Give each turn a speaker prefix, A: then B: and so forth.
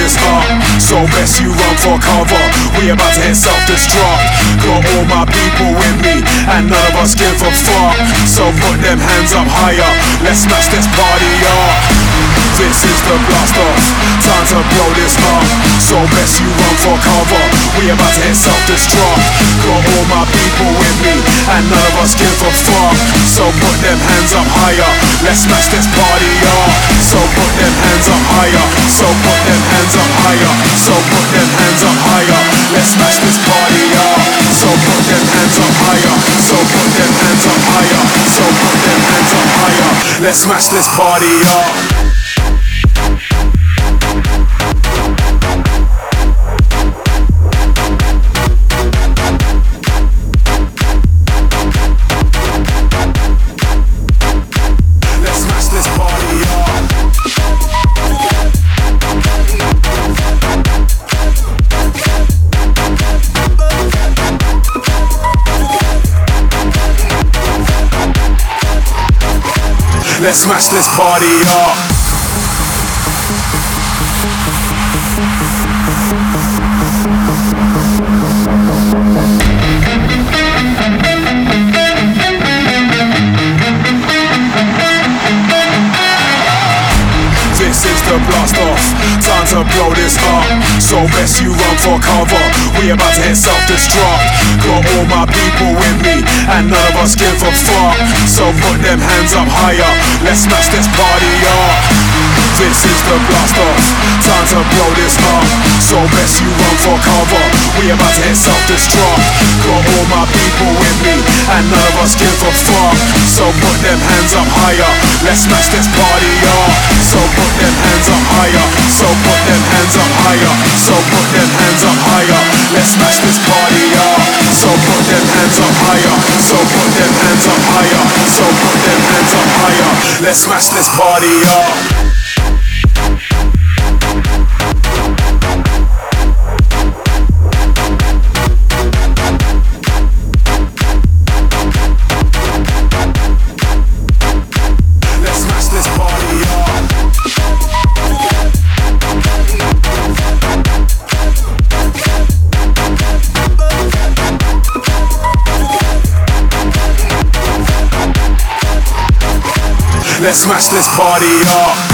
A: this up, so best you run for cover. We about to hit self-destruct. Got all my people with me, and none of us give a fuck. So put them hands up higher, let's smash this party up. This is the blast off, time to blow this up, so best you run for cover. We about to hit self-destruct. Got all my people with me, and none of us give a fuck. So put them hands up higher, let's smash this party up. So put them hands up higher, so put them hands up higher, so put them hands up higher, let's smash this party up. So put them hands up higher, so put them hands up higher, so put them hands up higher, let's smash this party up. Let's smash this party up. This is the blast off, time to blow this up, so best you run for cover. We about to hit self-destruct. Got all my people with me, and none of us give a fuck. So put them hands up higher, let's smash this party up. This is the blast off, time to blow this up, so best you run for cover. We about to hit self-destruct. Got all my people with me, and none of us give a fuck. So put them hands up higher, let's smash this party up. So put them hands up higher, so put them hands up higher, so put them hands up higher, let's smash this party up. So put them hands up higher, so put them hands up higher, so put them hands up higher, let's smash this party up. Let's smash this party up.